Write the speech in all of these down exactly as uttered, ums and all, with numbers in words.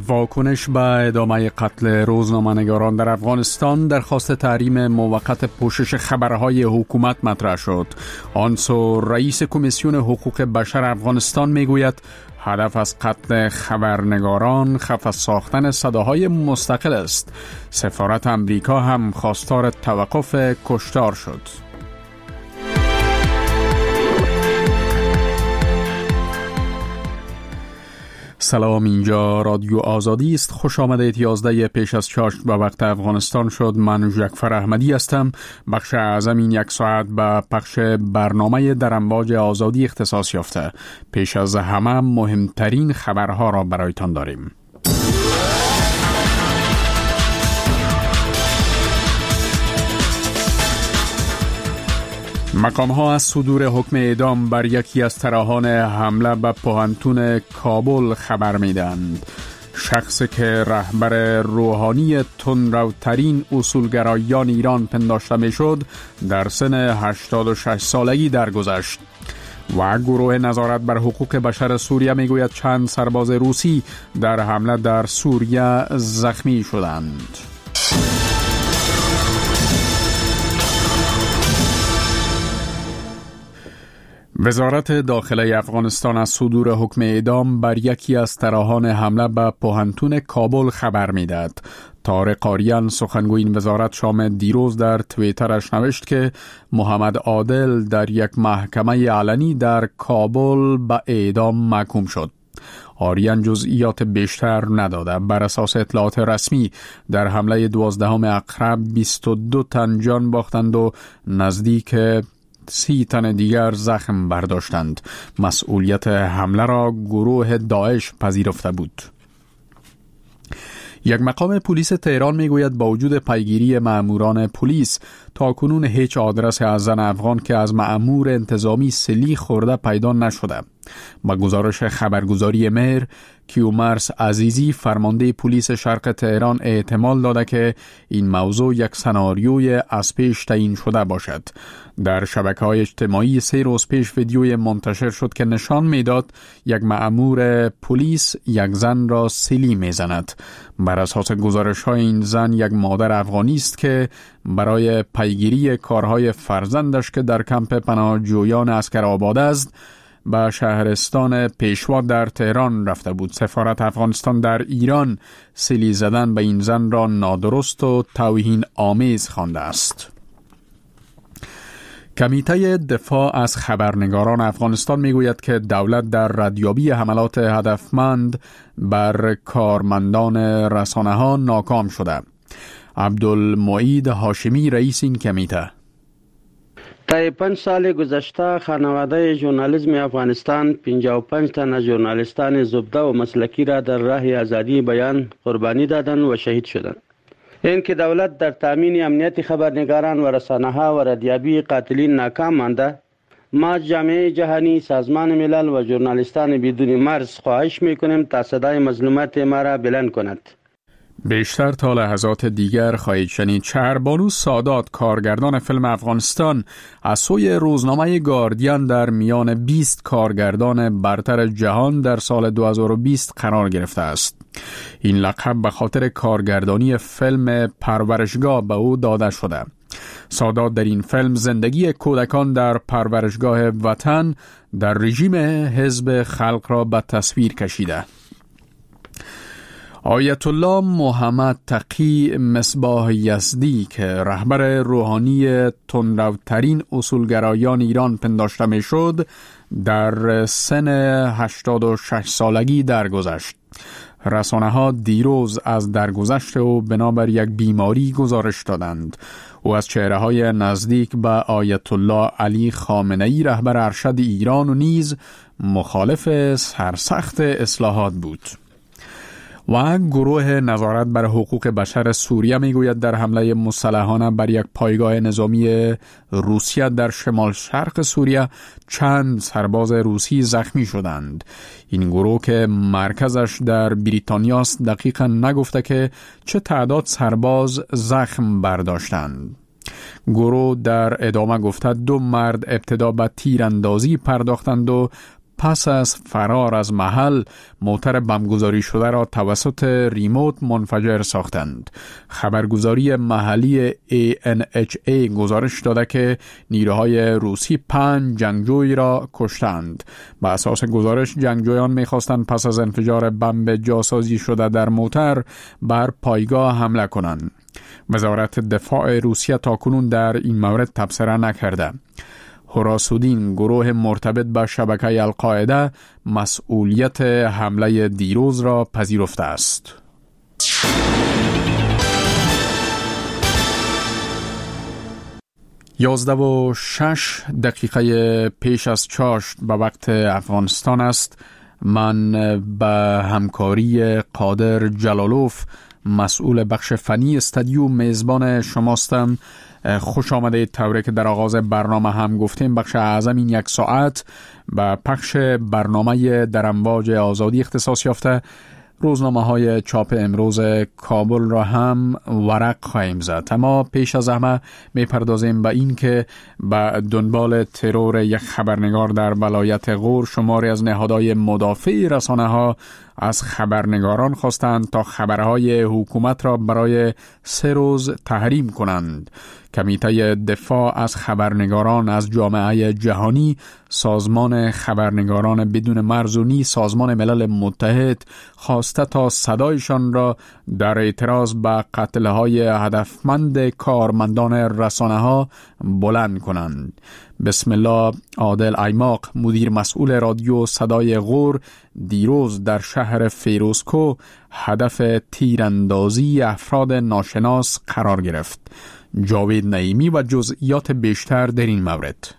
واکنش به ادامه قتل روزنامه‌نگاران در افغانستان، درخواست تحریم موقت پوشش خبرهای حکومت مطرح شد. آن سو رئیس کمیسیون حقوق بشر افغانستان میگوید هدف از قتل خبرنگاران خفه ساختن صداهای مستقل است. سفارت امریکا هم خواستار توقف کشتار شد. سلام، اینجا رادیو آزادی است. خوش آمدید. یازده پیش از چاشت به وقت افغانستان شد. من جعفر احمدی هستم. بخش اعظم این یک ساعت به پخش برنامه در امواج آزادی اختصاص یافته. پیش از همه مهمترین خبرها را برایتان داریم. مقام ها از صدور حکم اعدام بر یکی از طراحان حمله به پوهنتون کابل خبر میدهند. شخصی که رهبر روحانی تندروترین اصولگرایان ایران پنداشته میشد در سن هشتاد و شش سالگی درگذشت. و گروه نظارت بر حقوق بشر سوریه میگوید چند سرباز روسی در حمله در سوریه زخمی شدند. وزارت داخله افغانستان از صدور حکم اعدام بر یکی از طراحان حمله به پوهنتون کابل خبر میدهد. طارق آریان سخنگوی این وزارت شام دیروز در توییترش نوشت که محمد عادل در یک محکمه علنی در کابل به اعدام محکوم شد. آریان جزئیات بیشتر نداده. بر اساس اطلاعات رسمی در حمله دوازدهم اقرب بیست و دو تن جان باختند و نزدیک سی تن دیگر زخم برداشتند. مسئولیت حمله را گروه داعش پذیرفته بود. یک مقام پلیس تهران میگوید با وجود پیگیری مأموران پلیس تاکنون هیچ آدرس از زن افغان که از مأمور انتظامی سلی خورده پیدا نشده. با گزارش خبرگزاری مهر، کیومرث عزیزی فرمانده پلیس شرق تهران احتمال داده که این موضوع یک سناریوی از پیش تعیین شده باشد. در شبکه‌های اجتماعی سه روز پیش ویدیوی منتشر شد که نشان میداد یک مأمور پلیس یک زن را سیلی میزند. بر اساس گزارش‌های این زن یک مادر افغانی است که برای پیگیری کارهای فرزندش که در کمپ پناهجویان عسکرآباد است به شهرستان پیشوا در تهران رفته بود. سفارت افغانستان در ایران سیلی زدن به این زن را نادرست و توهین آمیز خوانده است. کمیته دفاع از خبرنگاران افغانستان میگوید که دولت در ردیابی حملات هدفمند بر کارمندان رسانه ها ناکام شده. عبدالمعید هاشمی رئیس این کمیته: طی پنج سال گذشته خانواده ژورنالیسم افغانستان پنجاه و پنج تن از ژورنالیستان زبده و مسلکی را در راه آزادی بیان قربانی دادند و شهید شدند. این که دولت در تامین امنیت خبرنگاران و رسانه‌ها و ردیابی قاتلین ناکام مانده، ما جامعه جهانی، سازمان ملل و ژورنالیستان بدون مرز خواهش میکنیم تا صدای مظلومات ما را بلند کند. بیشتر تا لحظات دیگر خواهید شنید. شهربانو سادات، کارگردان فیلم افغانستان، از سوی روزنامه گاردین در میان بیست کارگردان برتر جهان در سال دو هزار و بیست قرار گرفته است. این لقب به خاطر کارگردانی فیلم پرورشگاه به او داده شده. سادات در این فیلم زندگی کودکان در پرورشگاه وطن در رژیم حزب خلق را به تصویر کشیده. آیت الله محمد تقی مصباح یزدی که رهبر روحانی تندروترین اصولگرایان ایران پنداشته می شد در سن هشتاد و شش سالگی درگذشت. رسانه ها دیروز از درگذشت او بنابر یک بیماری گزارش دادند. او از چهره های نزدیک به آیت الله علی خامنه‌ای رهبر ارشد ایران و نیز مخالف سرسخت اصلاحات بود. و گروه نظارت بر حقوق بشر سوریه میگوید در حمله مسلحانه بر یک پایگاه نظامی روسیه در شمال شرق سوریه چند سرباز روسی زخمی شدند. این گروه که مرکزش در بریتانیا است دقیقاً نگفته که چه تعداد سرباز زخم برداشتند. گروه در ادامه گفته دو مرد ابتدا به تیراندازی پرداختند و پس از فرار از محل موتر بمبگذاری شده را توسط ریموت منفجر ساختند. خبرگزاری محلی ای ان اچ ای گزارش داده که نیروهای روسی پنج جنگجوی را کشتند. به اساس گزارش جنگجویان می‌خواستند پس از انفجار بمب جاسازی شده در موتر بر پایگاه حمله کنند. وزارت دفاع روسیه تاکنون در این مورد تبصره نکرده. هراسودین، گروه مرتبط به شبکه القاعده، مسئولیت حمله دیروز را پذیرفته است. یازده و شش دقیقه پیش از چاشت به وقت افغانستان است. من به همکاری قادر جلالوف، مسئول بخش فنی استودیو، میزبان شماستم. خوش آمده. طوری که در آغاز برنامه هم گفتیم، بخش اعظم این یک ساعت به پخش برنامه در امواج آزادی اختصاص یافته. روزنامه های چاپ امروز کابل را هم ورق خواهیم زد، اما پیش از همه می پردازیم به این که به دنبال ترور یک خبرنگار در ولایت غور شماری از نهادهای مدافع رسانه ها از خبرنگاران خواستند تا خبرهای حکومت را برای سه روز تحریم کنند. کمیته دفاع از خبرنگاران از جامعه جهانی، سازمان خبرنگاران بدون مرزونی، سازمان ملل متحد خواسته تا صدایشان را در اعتراض به قتل‌های هدفمند کارمندان رسانه‌ها بلند کنند. بسم الله عادل ایماق، مدیر مسئول رادیو صدای غور، دیروز در شهر فیروزکو هدف تیراندازی افراد ناشناس قرار گرفت. جاوید نعیمی و جزئیات بیشتر در این مورد.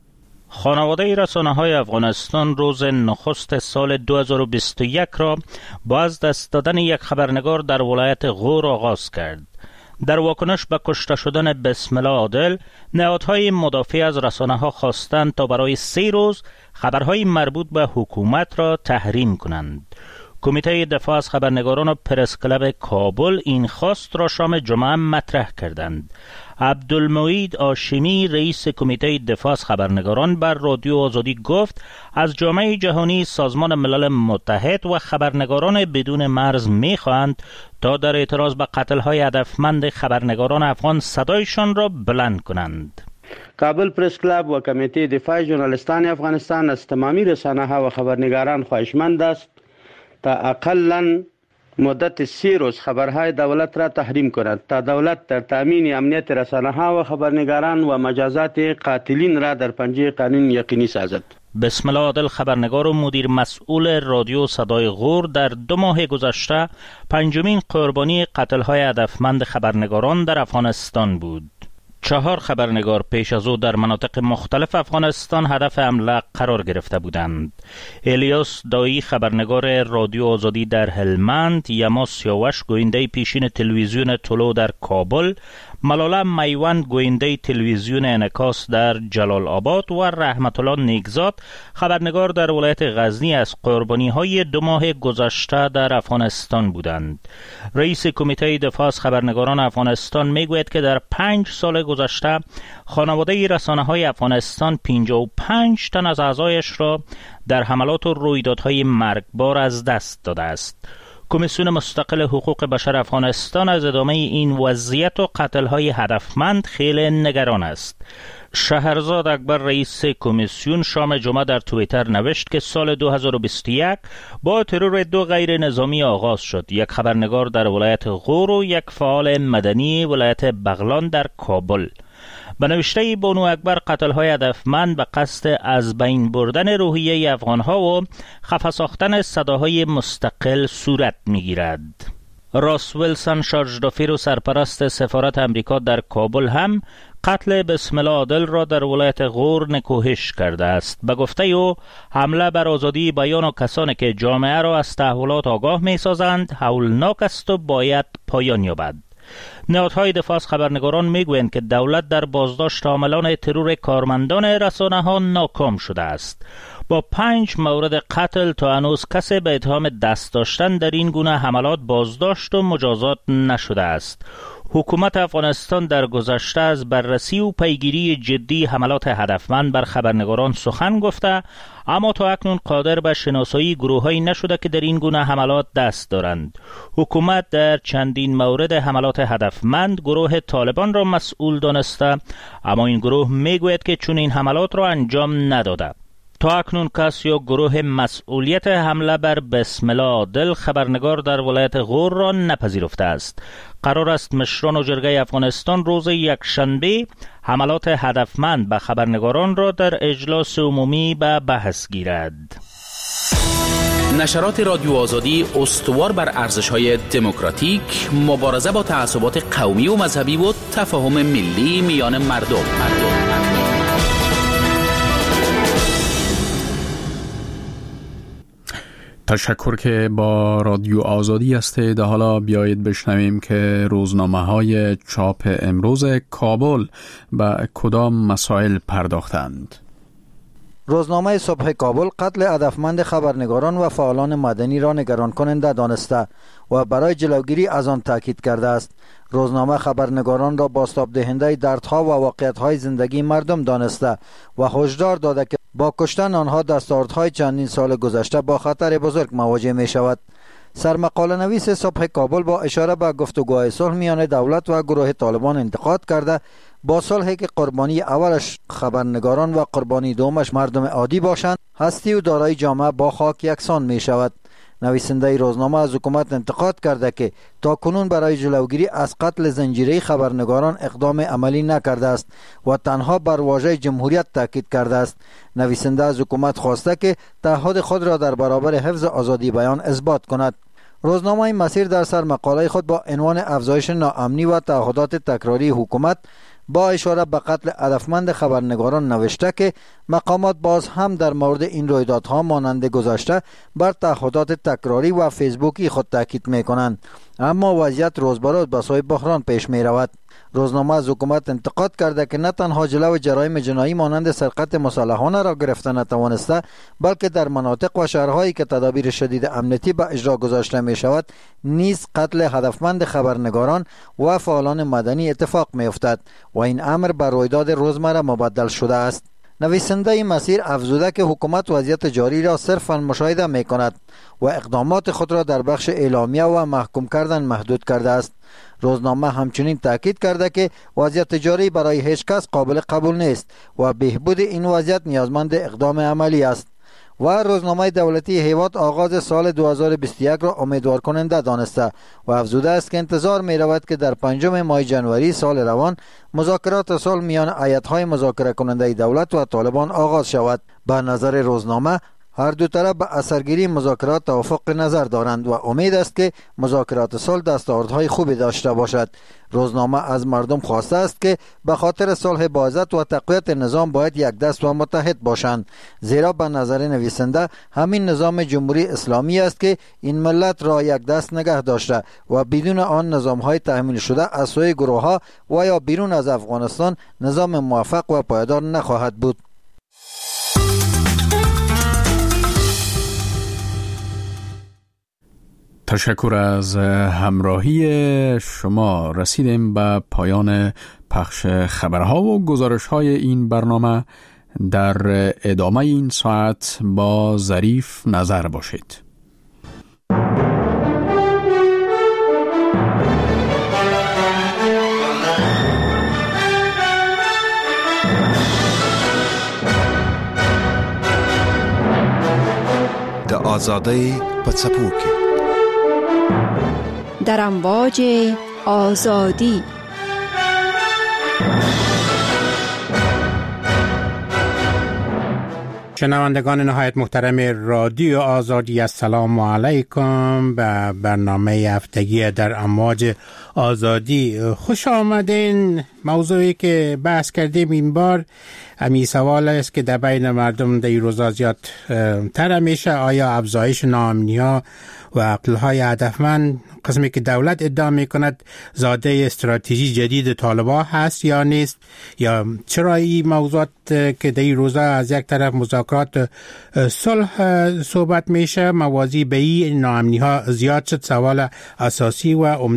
خانواده رسانه‌های افغانستان روز نخست سال دو هزار و بیست و یک را با از دست دادن یک خبرنگار در ولایت غور آغاز کرد. در واکنش به کشته شدن بسم الله عادل، نهادهای مدافع از رسانه‌ها خواستند تا برای سه روز خبرهای مربوط به حکومت را تحریم کنند. کمیته دفاع از خبرنگاران و پرس کلب کابل این خواست را شام جمعه مطرح کردند. عبدالمعید هاشمی، رئیس کمیته دفاع از خبرنگاران، بر رادیو آزادی گفت از جامعه جهانی، سازمان ملل متحد و خبرنگاران بدون مرز می‌خواهند تا در اعتراض به قتل‌های هدفمند خبرنگاران افغان صدایشان را بلند کنند. کابل پرس کلاب و کمیته دفاع ژورنالیستان افغانستان از تمامی رسانه‌ها و خبرنگاران خواهشمند است تا اقلاً مدت سی روز خبرهای دولت را تحریم کند تا دولت در تامین امنیت رسانه‌ها و خبرنگاران و مجازات قاتلین را در پنجه قانون یقینی سازد. بسم الله عادل، خبرنگار و مدیر مسئول رادیو صدای غور، در دو ماه گذشته پنجمین قربانی قتل‌های هدفمند خبرنگاران در افغانستان بود. چهار خبرنگار پیش از او در مناطق مختلف افغانستان هدف حمله قرار گرفته بودند. الیاس دایی، خبرنگار رادیو آزادی در هلمند، یما سیاوش، گوینده پیشین تلویزیون طلوع در کابل، ملاله میوند، گوینده تلویزیون انعکاس در جلال آباد و رحمت الله نیکزاد، خبرنگار در ولایت غزنی، از قربانی‌های دو ماه گذشته در افغانستان بودند. رئیس کمیته دفاع از خبرنگاران افغانستان میگوید که در پنج سال گذشته خانواده رسانه‌های افغانستان پنجاه و پنج تن از اعضایش را در حملات و رویدادهای مرگبار از دست داده است. کمیسیون مستقل حقوق بشر افغانستان از ادامه این وضعیت و قتل‌های هدفمند خیلی نگران است. شهرزاد اکبر، رئیس کمیسیون، شام جمعه در توییتر نوشت که سال دو هزار و بیست و یک با ترور دو غیر نظامی آغاز شد، یک خبرنگار در ولایت غور و یک فعال مدنی ولایت بغلان در کابل. به نوشته بانو اکبر، قتل‌های هدفمند به قصد از بین بردن روحیه افغان‌ها و خفه ساختن صداهای مستقل صورت می‌گیرد. راس ویلسون، شارژدافیر و سرپرست سفارت امریکا در کابل، هم قتل بسم الله عادل را در ولایت غور نکوهش کرده است. به گفته او، حمله بر آزادی بیان و کسانی که جامعه را از تحولات آگاه می‌سازند هولناک است و باید پایان یابد. نهادهای دفاع از خبرنگاران میگویند که دولت در بازداشت عاملان ترور کارمندان رسانه‌ها ناکام شده است. با پنج مورد قتل تا هنوز کسی به اتهام دست داشتن در این گونه حملات بازداشت و مجازات نشده است. حکومت افغانستان در گذشته از بررسی و پیگیری جدی حملات هدفمند بر خبرنگاران سخن گفته، اما تا اکنون قادر به شناسایی گروه‌هایی نشده که در این گونه حملات دست دارند. حکومت در چندین مورد حملات هدفمند گروه طالبان را مسئول دانسته، اما این گروه میگوید که چون این حملات را انجام نداده. تا اکنون کس یا گروه مسئولیت حمله بر بسم الله عادل خبرنگار در ولایت غور را نپذیرفته است. قرار است مشران و جرگه افغانستان روز یکشنبه حملات هدفمند به خبرنگاران را در اجلاس عمومی به بحث گیرد. نشرات رادیو آزادی استوار بر ارزش‌های دموکراتیک، مبارزه با تعصبات قومی و مذهبی و تفاهم ملی میان مردم. مردم. تشکر که با رادیو آزادی هستید. حالا بیایید بشنویم که روزنامه های چاپ امروز کابل به کدام مسائل پرداختند. روزنامه صبح کابل قتل هدفمند خبرنگاران و فعالان مدنی را نگران کننده دانسته و برای جلوگیری از آن تاکید کرده است. روزنامه خبرنگاران را بازتاب دهنده دردها و واقعیت‌های زندگی مردم دانسته و هشدار داده که با کشتن آنها دستاوردهای چندین سال گذشته با خطر بزرگ مواجه می شود. سرمقاله نویس صبح کابل با اشاره به گفتگوهای صلح میان دولت و گروه طالبان انتقاد کرده با صلحی که قربانی اولش خبرنگاران و قربانی دومش مردم عادی باشند، هستی و دارایی جامعه با خاک یکسان می شود. نویسنده روزنامه از حکومت انتقاد کرده که تا کنون برای جلوگیری از قتل زنجیره خبرنگاران اقدام عملی نکرده است و تنها بر واژه جمهوریت تاکید کرده است. نویسنده از حکومت خواسته که تعهد خود را در برابر حفظ آزادی بیان اثبات کند. روزنامه مسیر در سر مقاله خود با عنوان افزایش ناامنی و تعهدات تکراری حکومت با اشاره به قتل هدفمند خبرنگاران نوشته که مقامات باز هم در مورد این رویدادها مانند گذشته بر تعهدات تکراری و فیسبوکی خود تاکید می کنند، اما وضعیت روز به روز به سوی بحران پیش می رود. روزنامه از حکومت انتقاد کرده که نه تنها جلو جرایم جنایی مانند سرقت مسلحانه را گرفته نتوانسته، بلکه در مناطق و شهرهایی که تدابیر شدید امنیتی به اجرا گذاشته می شود نیز قتل هدفمند خبرنگاران و فعالان مدنی اتفاق می افتد و این امر بر رویداد روزمره مبدل شده است. نویسنده مسیر افزوده که حکومت وضعیت جاری را صرفاً مشاهده می کند و اقدامات خود را در بخش اعلامیه و محکوم کردن محدود کرده است. روزنامه همچنین تاکید کرده که وضعیت جاری برای هیچ کس قابل قبول نیست و بهبود این وضعیت نیازمند اقدام عملی است. و روزنامه دولتی هیواد آغاز سال دو هزار و بیست و یک را امیدوار کننده دانسته و افزوده است که انتظار می رود که در پنجم ماه جنوری سال روان مذاکرات صلح میان ایت‌های مذاکره کننده دولت و طالبان آغاز شود. به نظر روزنامه هر دو طرف به اثرگیری مذاکرات توافق نظر دارند و امید است که مذاکرات صلح دستاوردهای خوبی داشته باشد. روزنامه از مردم خواسته است که به خاطر صلح با عزت و تقویت نظام باید یک دست و متحد باشند، زیرا به نظر نویسنده همین نظام جمهوری اسلامی است که این ملت را یک دست نگه داشته و بدون آن نظامهای تحمیل شده از سوی گروه‌ها و یا بیرون از افغانستان نظام موفق و پایدار نخواهد بود. تشکر از همراهی شما. رسیدیم به پایان پخش خبرها و گزارش‌های این برنامه. در ادامه این ساعت با ظریف نظر باشید. د آزادی په څپو کې در امواج آزادی. شنوندگان نهایت محترم رادیو آزادی، السلام علیکم به برنامه هفتگی در امواج آزادی خوش آمدین. موضوعی که بحث کردیم این بار همین سوال است که در بین مردم در این روزا زیاد تر میشه: آیا افزایش ناامنی ها و قتل های هدفمند قسمی که دولت ادعا میکند زاده استراتژی جدید طالبان هست یا نیست؟ یا چرا این موضوعات که در این روزا از یک طرف مذاکرات صلح صحبت میشه موازی به این ناامنی ها زیاد شد؟ سوال اساسی و